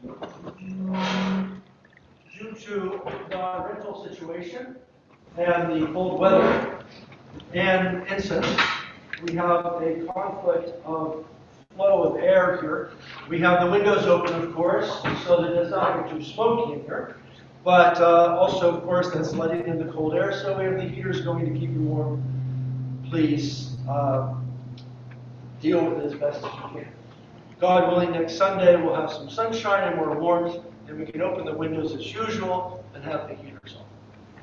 Due to the rental situation and the cold weather and incidents, we have a conflict of flow of air here. We have the windows open, of course, so that it does not get too smoky in here. But also, of course, that's letting in the cold air, so we have the heaters going to keep you warm. Please deal with it as best as you can. God willing, next Sunday we'll have some sunshine and more warmth, and we can open the windows as usual and have the heaters on.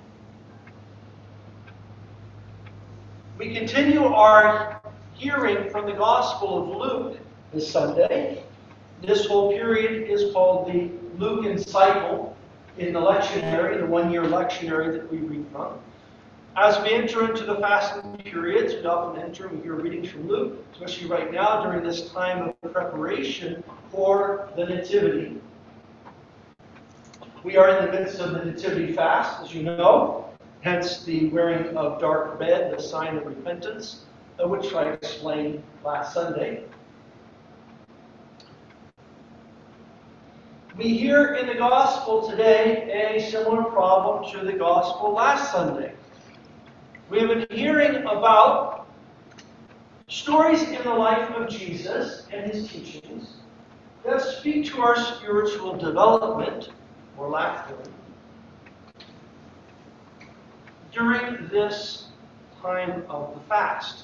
We continue our hearing from the Gospel of Luke this Sunday. This whole period is called the Lucan cycle in the lectionary, the one-year lectionary that we read from. As we enter into the fasting periods, we often enter and we hear readings from Luke, especially right now during this time of preparation for the Nativity. We are in the midst of the Nativity fast, as you know, hence the wearing of dark red, the sign of repentance, which I explained last Sunday. We hear in the Gospel today a similar problem to the Gospel last Sunday. We have been hearing about stories in the life of Jesus and his teachings that speak to our spiritual development, or lack thereof, during this time of the fast.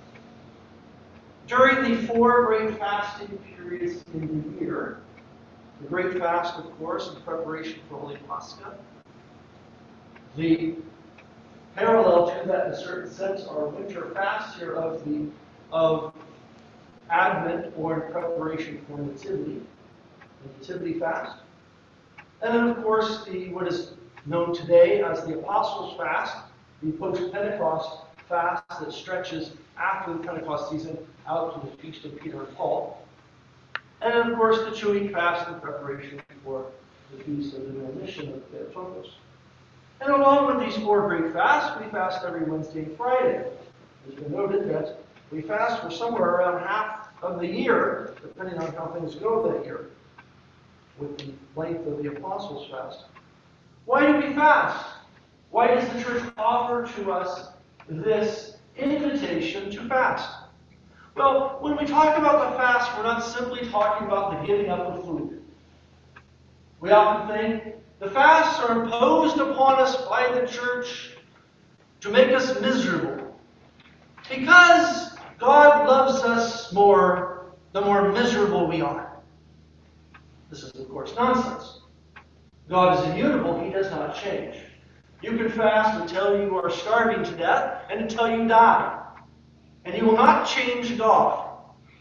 During the 4 great fasting periods in the year, the Great Fast, of course, in preparation for Holy Pascha, the parallel to that, in a certain sense, our winter fast here of Advent, or in preparation for Nativity, the Nativity fast. And then, of course, what is known today as the Apostles' Fast, the post-Pentecost fast that stretches after the Pentecost season out to the Feast of Peter and Paul. And then, of course, the 2-week fast in preparation for the Feast of the Remission of Theotokos. And along with these 4 great fasts, we fast every Wednesday and Friday. It's been noted that we fast for somewhere around half of the year, depending on how things go that year, with the length of the Apostles' Fast. Why do we fast? Why does the Church offer to us this invitation to fast? Well, when we talk about the fast, we're not simply talking about the giving up of food. We often think the fasts are imposed upon us by the Church to make us miserable, because God loves us more the more miserable we are. This is, of course, nonsense. God is immutable. He does not change. You can fast until you are starving to death and until you die. And He will not change God.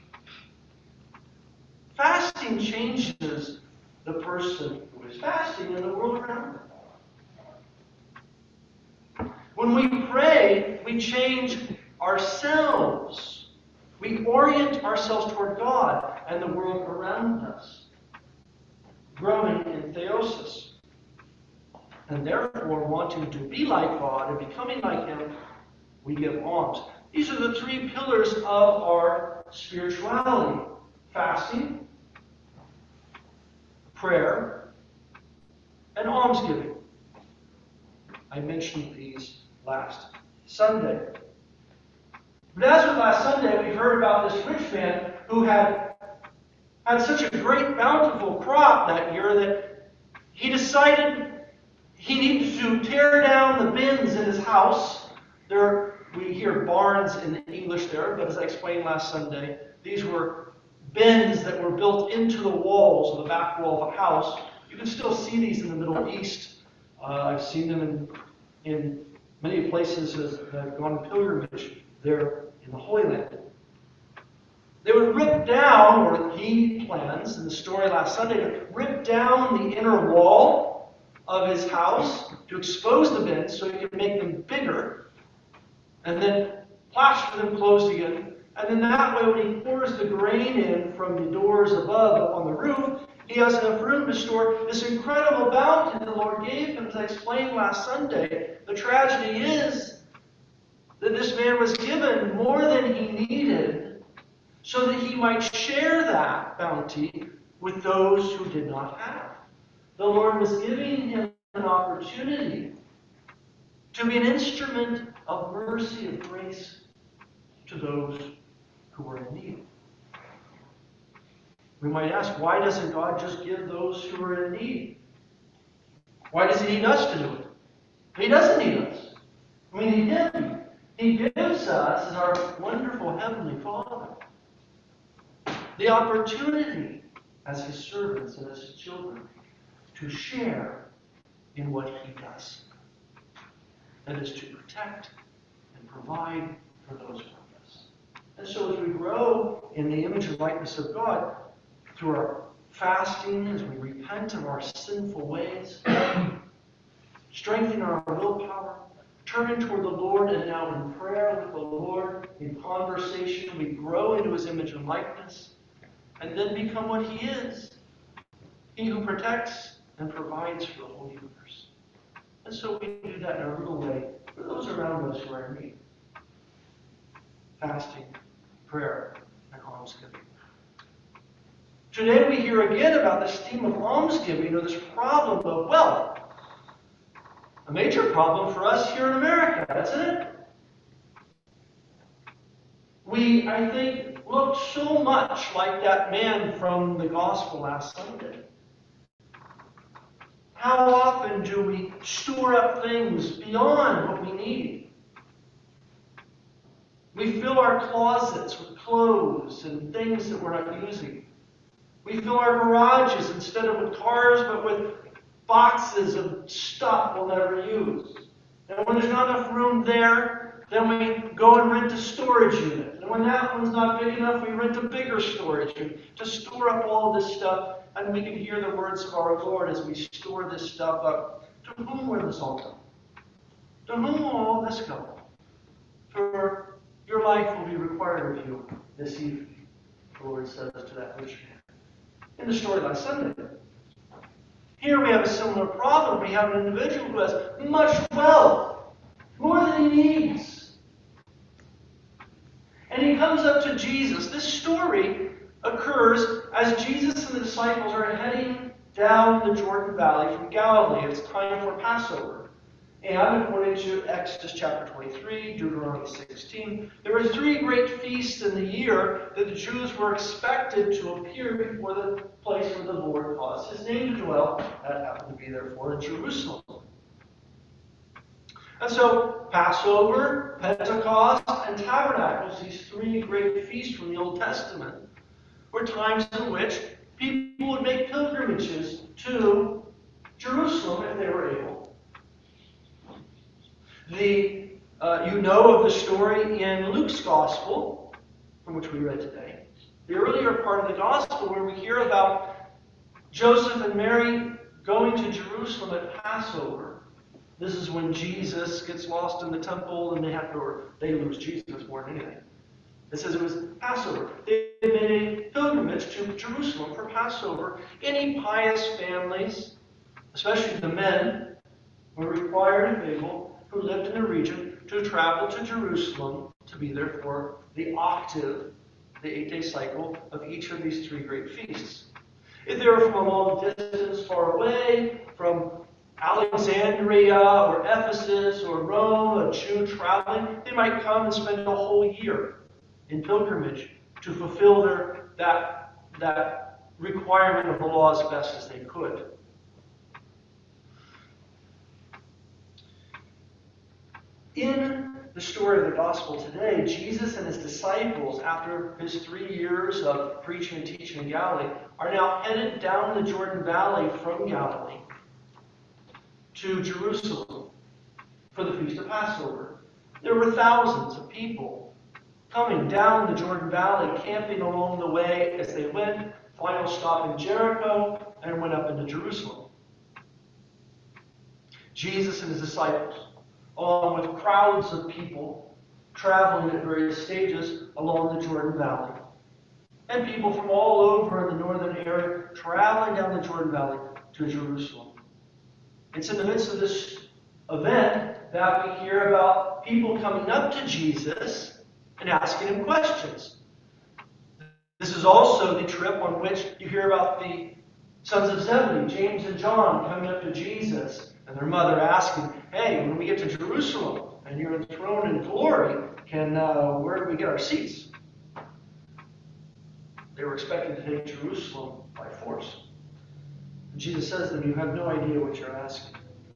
Fasting changes the person who is fasting and the world around them. When we pray, we change ourselves. We orient ourselves toward God and the world around us, growing in theosis. And therefore, wanting to be like God and becoming like Him, we give alms. These are the 3 pillars of our spirituality: fasting, prayer, and almsgiving. I mentioned these last Sunday. But as with last Sunday, we heard about this rich man who had such a great bountiful crop that year that he decided he needed to tear down the bins in his house. We hear barns in the English there, but as I explained last Sunday, these were bins that were built into the walls of the back wall of a house. You can still see these in the Middle East. I've seen them in many places as I've gone on pilgrimage there in the Holy Land. They would rip down, or he plans in the story last Sunday, to rip down the inner wall of his house to expose the bins so he can make them bigger, and then plaster them closed again. And then that way, when he pours the grain in from the doors above up on the roof, he has enough room to store this incredible bounty the Lord gave him. As I explained last Sunday, the tragedy is that this man was given more than he needed so that he might share that bounty with those who did not have. The Lord was giving him an opportunity to be an instrument of mercy, of grace to those who were in need. We might ask, why doesn't God just give those who are in need? Why does he need us to do it? He doesn't need us. We need him. He gives us, as our wonderful Heavenly Father, the opportunity as his servants and as his children to share in what he does. That is to protect and provide for those around us. And so as we grow in the image and likeness of God, through our fasting, as we repent of our sinful ways, strengthen our willpower, turning toward the Lord, and now in prayer with the Lord, in conversation, we grow into his image and likeness, and then become what he is. He who protects and provides for the whole universe. And so we do that in a real way for those around us who are in need. Fasting, prayer, and almsgiving. Today we hear again about this theme of almsgiving, or this problem of wealth. A major problem for us here in America, isn't it? We, I think, look so much like that man from the gospel last Sunday. How often do we store up things beyond what we need? We fill our closets with clothes and things that we're not using. We fill our garages instead of with cars, but with boxes of stuff we'll never use. And when there's not enough room there, then we go and rent a storage unit. And when that one's not big enough, we rent a bigger storage unit to store up all this stuff. And we can hear the words of our Lord as we store this stuff up. To whom will this all go? To whom will all this go? For your life will be required of you this evening, the Lord says to that rich man. In the story last Sunday. Here we have a similar problem. We have an individual who has much wealth, more than he needs. And he comes up to Jesus. This story occurs as Jesus and the disciples are heading down the Jordan Valley from Galilee. It's time for Passover. And according to Exodus chapter 23, Deuteronomy 16, there were 3 great feasts in the year that the Jews were expected to appear before the place where the Lord caused his name to dwell. That happened to be, therefore, in Jerusalem. And so, Passover, Pentecost, and Tabernacles, these 3 great feasts from the Old Testament, were times in which people would make pilgrimages to Jerusalem if they were able. You know of the story in Luke's Gospel, from which we read today. The earlier part of the Gospel where we hear about Joseph and Mary going to Jerusalem at Passover. This is when Jesus gets lost in the temple and they lose Jesus more than anything. It says it was Passover. They made a pilgrimage to Jerusalem for Passover. Any pious families, especially the men, were required and able, who lived in the region, to travel to Jerusalem to be there for the octave, the 8-day cycle of each of these 3 great feasts. If they were from a long distance far away, from Alexandria or Ephesus or Rome, a Jew traveling, they might come and spend a whole year in pilgrimage to fulfill that requirement of the law as best as they could. In the story of the gospel today, Jesus and his disciples, after his 3 years of preaching and teaching in Galilee, are now headed down the Jordan Valley from Galilee to Jerusalem for the Feast of Passover. There were thousands of people coming down the Jordan Valley, camping along the way as they went, final stop in Jericho, and went up into Jerusalem. Jesus and his disciples, along with crowds of people traveling at various stages along the Jordan Valley. And people from all over the northern area traveling down the Jordan Valley to Jerusalem. It's in the midst of this event that we hear about people coming up to Jesus and asking him questions. This is also the trip on which you hear about the sons of Zebedee, James and John, coming up to Jesus and their mother asking, hey, when we get to Jerusalem and you're enthroned in glory, where do we get our seats? They were expecting to take Jerusalem by force. And Jesus says to them, you have no idea what you're asking.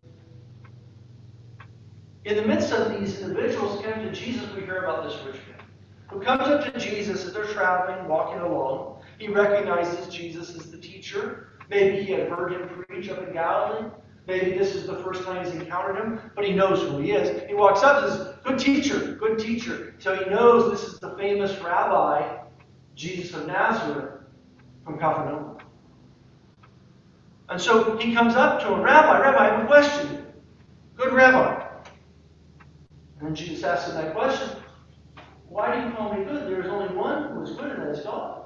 In the midst of these individuals coming to Jesus, we hear about this rich man who comes up to Jesus as they're traveling, walking along. He recognizes Jesus as the teacher. Maybe he had heard him preach up in Galilee. Maybe this is the first time he's encountered him, but he knows who he is. He walks up and says, good teacher, good teacher. So he knows this is the famous rabbi, Jesus of Nazareth, from Capernaum. And so he comes up to him, Rabbi, I have a question. Good rabbi. And then Jesus asks him that question, why do you call me good? There is only one who is good, and that is God.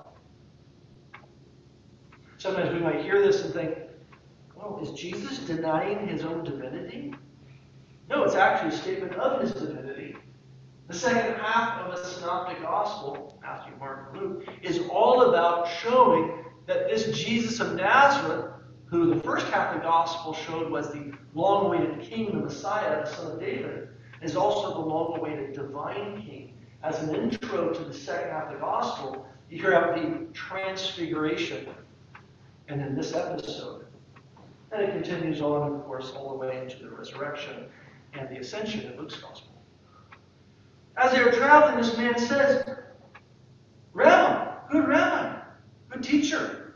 Sometimes we might hear this and think, well, is Jesus denying his own divinity? No, it's actually a statement of his divinity. The second half of the Synoptic Gospel, Matthew, Mark, and Luke, is all about showing that this Jesus of Nazareth, who the first half of the Gospel showed was the long-awaited King, the Messiah, the Son of David, is also the long-awaited divine King. As an intro to the second half of the Gospel, you hear about the Transfiguration, and in this episode. And it continues on, of course, all the way into the resurrection and the ascension in Luke's Gospel. As they are traveling, this man says, Rabbi, good teacher,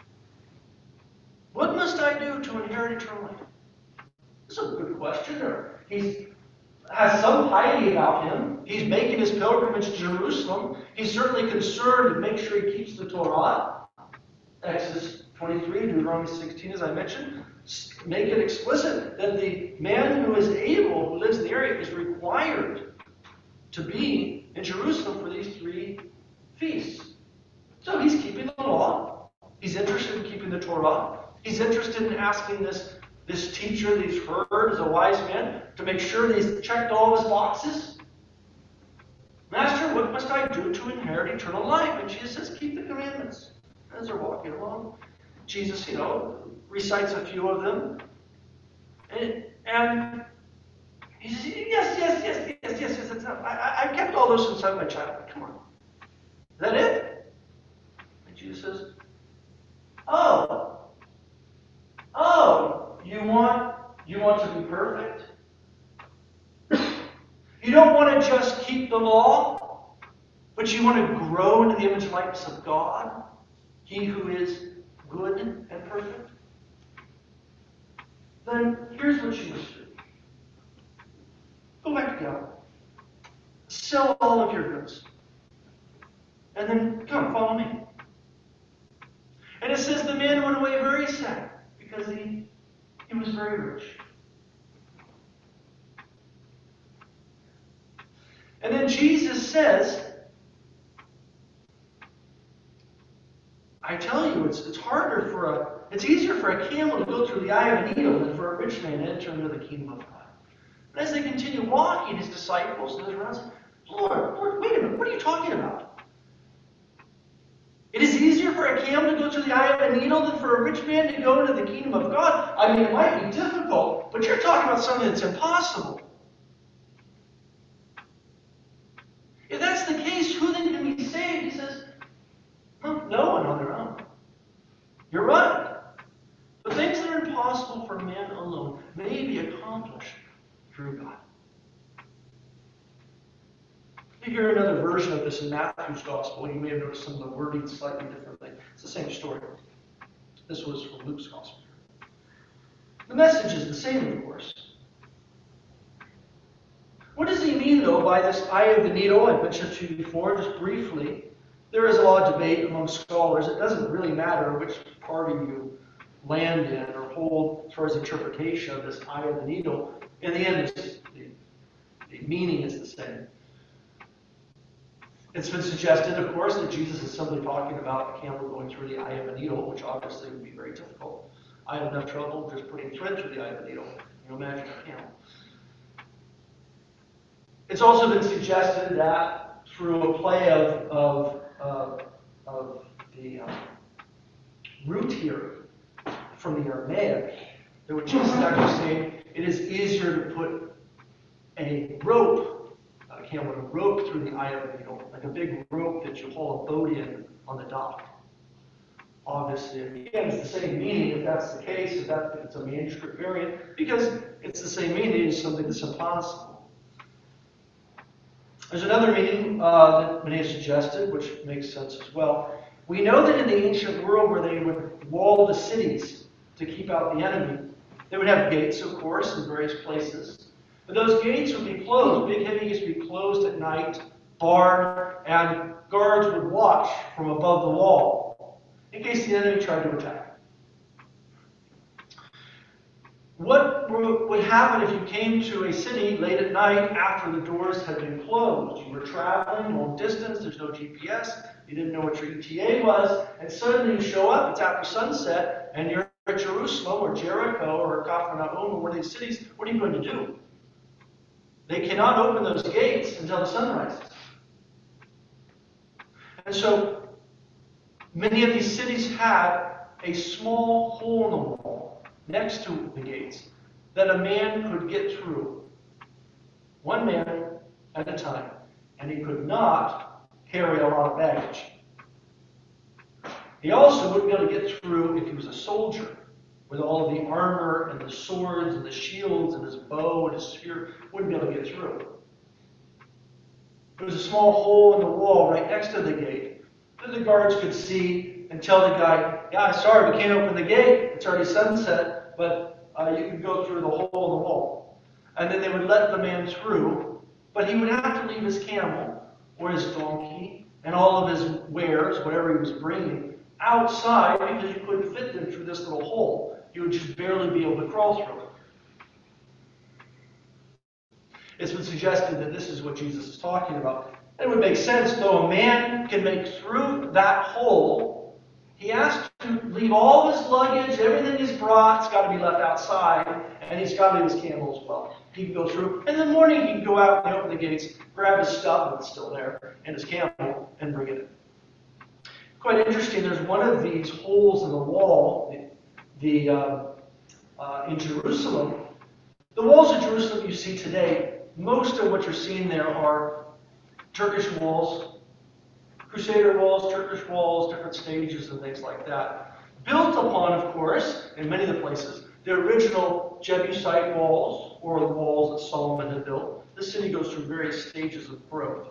what must I do to inherit eternal life? This is a good question. He has some piety about him. He's making his pilgrimage to Jerusalem. He's certainly concerned to make sure he keeps the Torah. Exodus 23, Deuteronomy 16, as I mentioned, make it explicit that the man who is able, who lives in the area, is required to be in Jerusalem for these 3 feasts. So he's keeping the law. He's interested in keeping the Torah. He's interested in asking this teacher that he's heard as a wise man to make sure that he's checked all his boxes. Master, what must I do to inherit eternal life? And Jesus says, keep the commandments. As they're walking along, Jesus, recites a few of them. And he says, yes. I've kept all those since my childhood. Come on. Is that it? And Jesus says, you want to be perfect? You don't want to just keep the law, but you want to grow into the image and likeness of God? He who is good and perfect? Then here's what you must do. Go back to Galilee. Sell all of your goods. And then come, follow me. And it says the man went away very sad because he was very rich. And then Jesus says, I tell you, it's easier for a camel to go through the eye of a needle than for a rich man to enter into the kingdom of God. And as they continue walking, his disciples and his friends say, Lord, wait a minute, what are you talking about? It is easier for a camel to go through the eye of a needle than for a rich man to go into the kingdom of God. I mean, it might be difficult, but you're talking about something that's impossible. If that's the case, who then can be saved? He says, no one on their own. You're right. The things that are impossible for man alone may be accomplished through God. You hear another version of this in Matthew's Gospel. You may have noticed some of the wording slightly differently. It's the same story. This was from Luke's Gospel. The message is the same, of course. What does he mean, though, by this eye of the needle? I mentioned to you before, just briefly. There is a lot of debate among scholars. It doesn't really matter which party you land in or hold as far as interpretation of this eye of the needle. In the end, the meaning is the same. It's been suggested, of course, that Jesus is simply talking about a camel going through the eye of a needle, which obviously would be very difficult. I have enough trouble just putting thread through the eye of a needle. You imagine a camel. It's also been suggested that through a play of the root here from the Aramaic, that what Jesus is actually saying, it is easier to put a rope, a camel with a rope through the eye of a needle, like a big rope that you haul a boat in on the dock. Obviously, again, it's the same meaning if that's the case, if it's a manuscript variant, because it's the same meaning as something that's impossible. There's another meaning that many have suggested, which makes sense as well. We know that in the ancient world where they would wall the cities to keep out the enemy, they would have gates, of course, in various places. But those gates would be closed. Big, heavy gates would be closed at night, barred, and guards would watch from above the wall in case the enemy tried to attack. What would happen if you came to a city late at night after the doors had been closed? You were traveling long distance, there's no GPS, you didn't know what your ETA was, and suddenly you show up, it's after sunset, and you're at Jerusalem or Jericho or Capernaum or one of these cities. What are you going to do? They cannot open those gates until the sun rises. And so many of these cities had a small hole in the wall next to the gates that a man could get through. One man at a time. And he could not carry a lot of baggage. He also wouldn't be able to get through if he was a soldier, with all of the armor and the swords and the shields and his bow and his spear. Wouldn't be able to get through. There was a small hole in the wall right next to the gate that the guards could see and tell the guy, yeah, sorry, we can't open the gate. It's already sunset, but you can go through the hole in the wall. And then they would let the man through, but he would have to leave his camel or his donkey and all of his wares, whatever he was bringing, outside because you couldn't fit them through this little hole. You would just barely be able to crawl through it. It's been suggested that this is what Jesus is talking about. And it would make sense, though a man can make through that hole, he has to leave all his luggage, everything he's brought's got to be left outside, and he's got to leave his camel as well. He can go through. And in the morning, he can go out and open the gates, grab his stuff, if it's still there, and his camel, and bring it in. Quite interesting, there's one of these holes in the wall in Jerusalem. The walls of Jerusalem you see today, most of what you're seeing there are Turkish walls, Crusader walls, Turkish walls, different stages and things like that. Built upon, of course, in many of the places, the original Jebusite walls, or the walls that Solomon had built. The city goes through various stages of growth.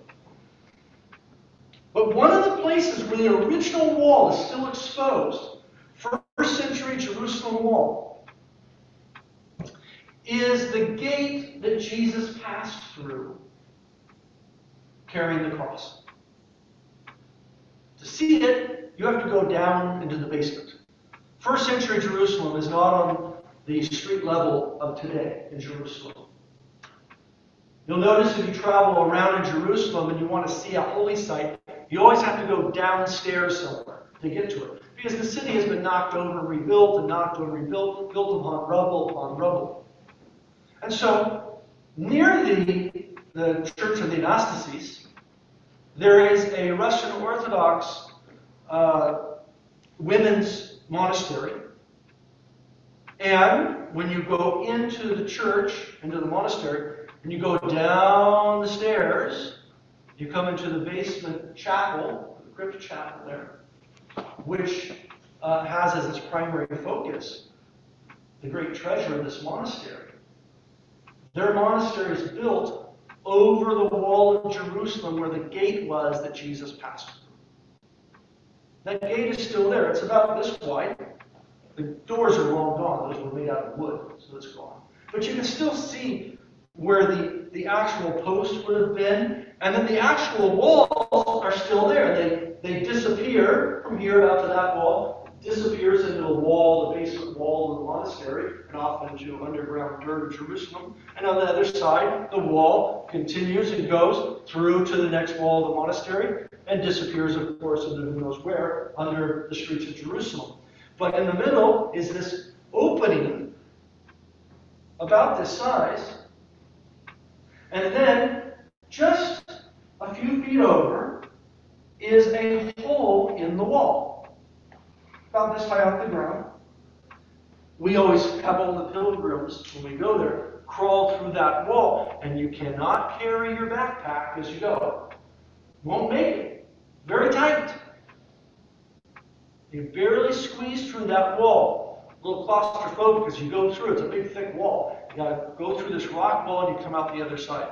But one of the places where the original wall is still exposed, first century Jerusalem wall, is the gate that Jesus passed through carrying the cross. To see it, you have to go down into the basement. First century Jerusalem is not on the street level of today in Jerusalem. You'll notice if you travel around in Jerusalem and you want to see a holy site, you always have to go downstairs somewhere to get to it. Because the city has been knocked over and rebuilt and knocked over and rebuilt, built upon rubble. And so, near the Church of the Anastasis, there is a Russian Orthodox women's monastery. And when you go into the church, into the monastery, and you go down the stairs, you come into the basement chapel, the crypt chapel there, which has as its primary focus the great treasure of this monastery. Their monastery is built over the wall of Jerusalem where the gate was that Jesus passed through. That gate is still there. It's about this wide. The doors are long gone. Those were made out of wood, so it's gone. But you can still see where the actual post would have been, and then the actual walls are still there. They disappear from here out to that wall, disappears into the wall, the basement wall of the monastery, and off into underground dirt of Jerusalem. And on the other side, the wall continues and goes through to the next wall of the monastery, and disappears, of course, into who knows where, under the streets of Jerusalem. But in the middle is this opening about this size, and then just a few feet over is a hole in the wall, about this high off the ground. We always have all the pilgrims, when we go there, crawl through that wall, and you cannot carry your backpack as you go. Won't make it. Very tight. You barely squeeze through that wall. A little claustrophobic as you go through. It's a big, thick wall. You got to go through this rock wall and you come out the other side.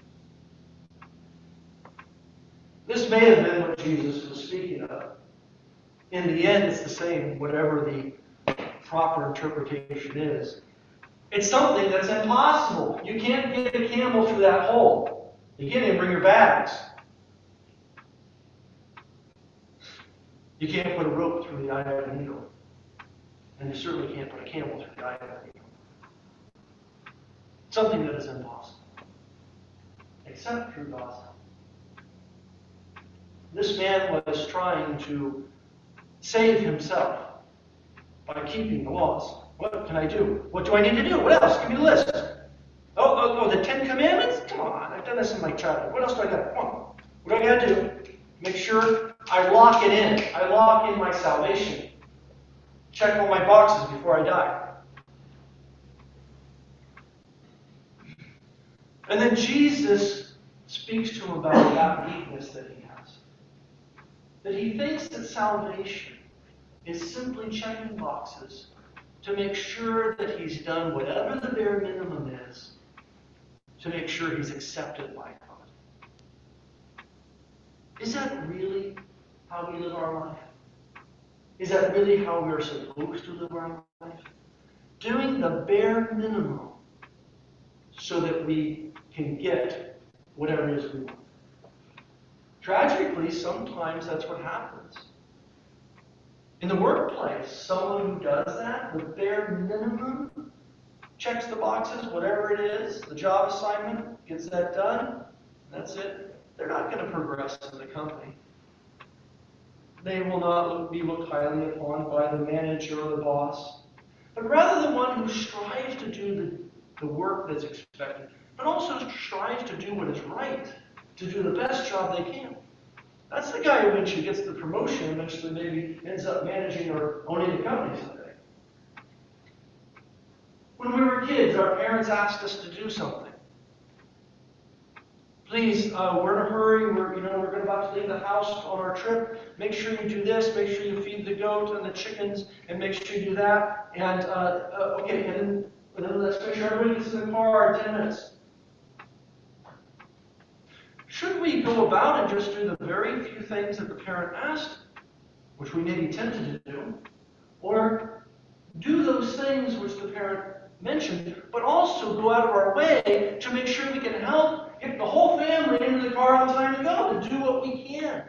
This may have been what Jesus was speaking of. In the end, it's the same, whatever the proper interpretation is. It's something that's impossible. You can't get a camel through that hole. You can't even bring your bags. You can't put a rope through the eye of a needle. And you certainly can't put a camel through the eye of a needle. Something that is impossible. Except through God's help. This man was trying to save himself by keeping the laws. What can I do? What do I need to do? What else? Give me the list. Oh, the 10 Commandments? Come on, I've done this in my childhood. What else do I got? Come on. What do I got to do? Make sure I lock it in. I lock in my salvation. Check all my boxes before I die. And then Jesus speaks to him about that weakness that he has. That he thinks that salvation is simply checking boxes to make sure that he's done whatever the bare minimum is to make sure he's accepted by God. Is that really how we live our life? Is that really how we're supposed to live our life? Doing the bare minimum so that we can get whatever it is we want. Tragically, sometimes that's what happens. In the workplace, someone who does that, the bare minimum, checks the boxes, whatever it is, the job assignment, gets that done, that's it. They're not going to progress in the company. They will not be looked highly upon by the manager or the boss, but rather the one who strives to do the work that's expected, but also strives to do what is right, to do the best job they can. That's the guy who eventually gets the promotion, eventually maybe ends up managing or owning the company someday. When we were kids, our parents asked us to do something. Please, we're in a hurry. We're about to leave the house on our trip. Make sure you do this. Make sure you feed the goat and the chickens, and make sure you do that. And and then let's make sure everybody gets in the car in 10 minutes. Should we go about and just do the very few things that the parent asked, which we may be tempted to do, or do those things which the parent mentioned, but also go out of our way to make sure we can help get the whole family into the car on time to go, to do what we can?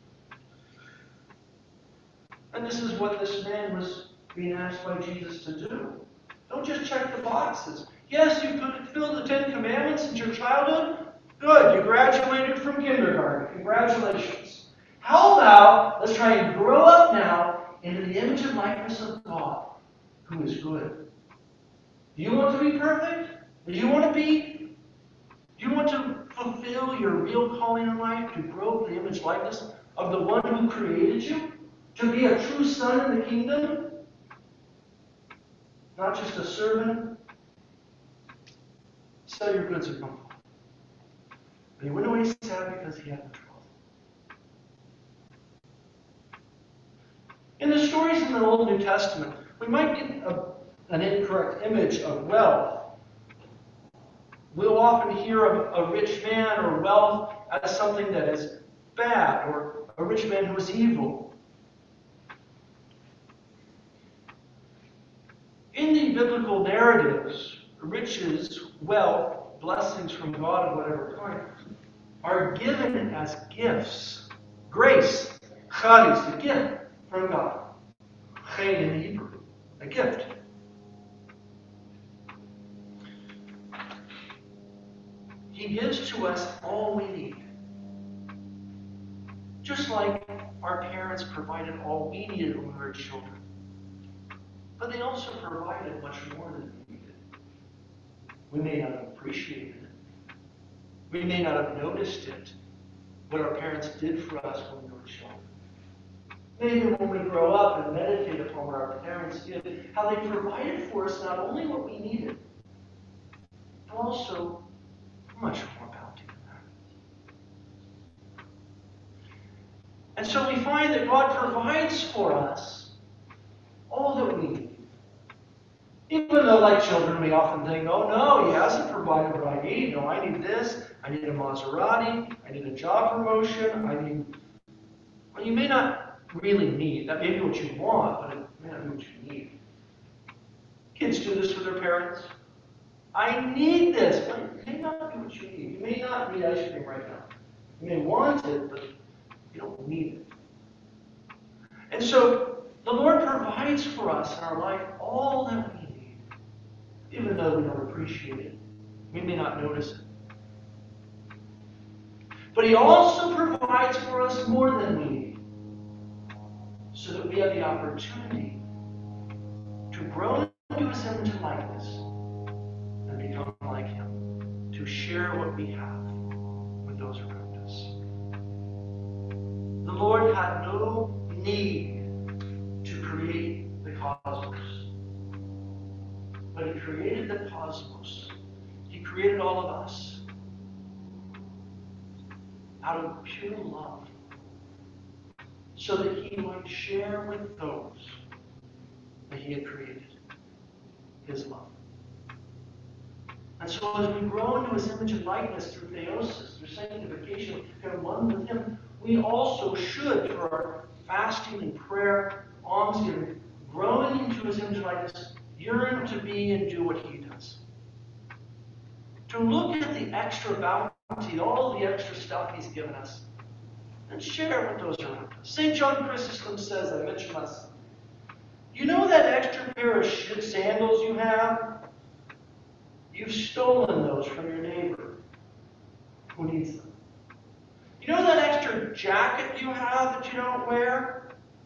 And this is what this man was being asked by Jesus to do. Don't just check the boxes. Yes, you fulfilled the 10 Commandments in your childhood. Good, you graduated from kindergarten. Congratulations. How about let's try and grow up now into the image and likeness of God, who is good. Do you want to be perfect? Do you want to fulfill your real calling in life, to grow the image likeness of the one who created you? To be a true son in the kingdom? Not just a servant? Sell your goods and come home. But he went away sad because he had no trouble. In the stories in the Old and New Testament, we might get an incorrect image of wealth. We'll often hear of a rich man or wealth as something that is bad, or a rich man who is evil. In the biblical narratives, riches, wealth, blessings from God of whatever kind, are given as gifts. Grace, charis, a gift from God. Chen in Hebrew, a gift. He gives to us all we need. Just like our parents provided all we needed when we were children. But they also provided much more than we needed. We may not have appreciated it. We may not have noticed it what our parents did for us when we were children. Maybe when we grow up and meditate upon what our parents did, how they provided for us not only what we needed, but also much more bounty than that. And so we find that God provides for us all that we need. Even though, like children, we often think, oh no, He hasn't provided what I need. No, I need this. I need a Maserati. I need a job promotion. Well, you may not really need. That may be what you want, but it may not be what you need. Kids do this with their parents. I need this. But it may not be what you need. You may not need ice cream right now. You may want it, but you don't need it. And so the Lord provides for us in our life all that we need. Even though we don't appreciate it. We may not notice it. But He also provides for us more than we need. So that we have the opportunity to grow into His image and likeness and become like Him. To share what we have with those around us. The Lord had no need to create the cosmos. But He created the cosmos. He created all of us out of pure love, so that He might share with those that He had created His love. And so as we grow into His image and likeness through theosis, through sanctification, become one with Him, we also should, through our fasting and prayer, almsgiving, growing into His image and likeness, yearn to be and do what He does. To look at the extra bounty, all the extra stuff He's given us, and share it with those around us. St. John Chrysostom says, I mentioned last time, you know that extra pair of sandals you have? You've stolen those from your neighbor who needs them. You know that extra jacket you have that you don't wear?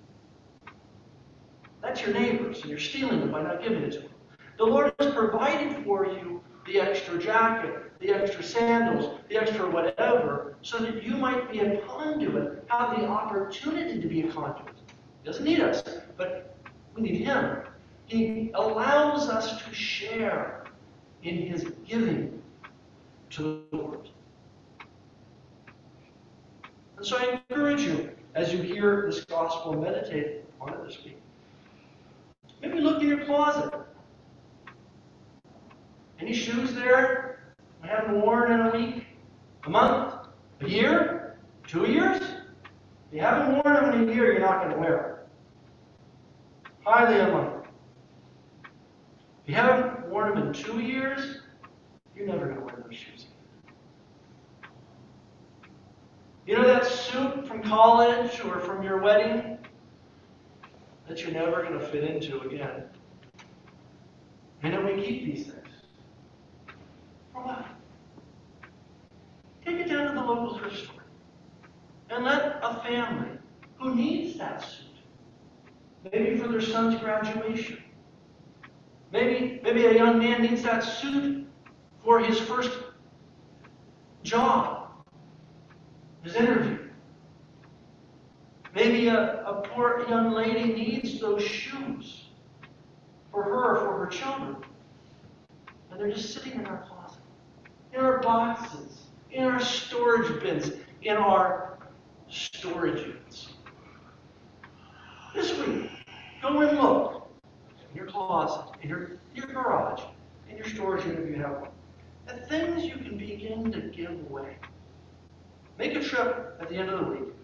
That's your neighbor's, and you're stealing it by not giving it to them. The Lord has provided for you the extra jacket, the extra sandals, the extra whatever, so that you might be a conduit, have the opportunity to be a conduit. He doesn't need us, but we need Him. He allows us to share in His giving to the world. And so I encourage you, as you hear this gospel, meditate on it this week. Maybe look in your closet. Any shoes there I haven't worn in a week, a month, a year, 2 years? If you haven't worn them in a year, you're not going to wear them. Highly unlikely. If you haven't worn them in 2 years, you're never going to wear those shoes again. You know that suit from college or from your wedding that you're never going to fit into again? And then we keep these things. For what? Take it down to the local thrift store. And let a family who needs that suit, maybe for their son's graduation, maybe a young man needs that suit for his first job, his interview. Maybe a poor young lady needs those shoes for her or for her children. And they're just sitting in our closet, in our boxes, in our storage bins, in our storage units. This week, go and look in your closet, in your garage, in your storage unit if you have one, at things you can begin to give away. Make a trip at the end of the week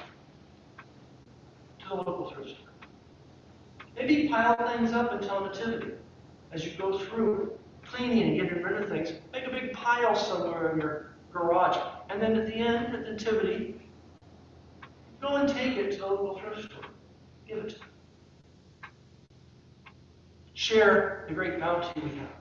to the local thrift store. Maybe pile things up until Nativity. As you go through cleaning and getting rid of things, make a big pile somewhere in your garage. And then at the end, at Nativity, go and take it to the local thrift store. Give it to them. Share the great bounty we have.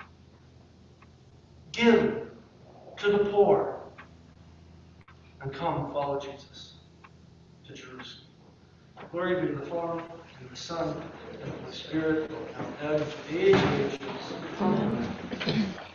Give to the poor. And come, follow Jesus to Jerusalem. Glory be to the Father, and the Son, and the Spirit, now and ever, to the age of ages. Amen.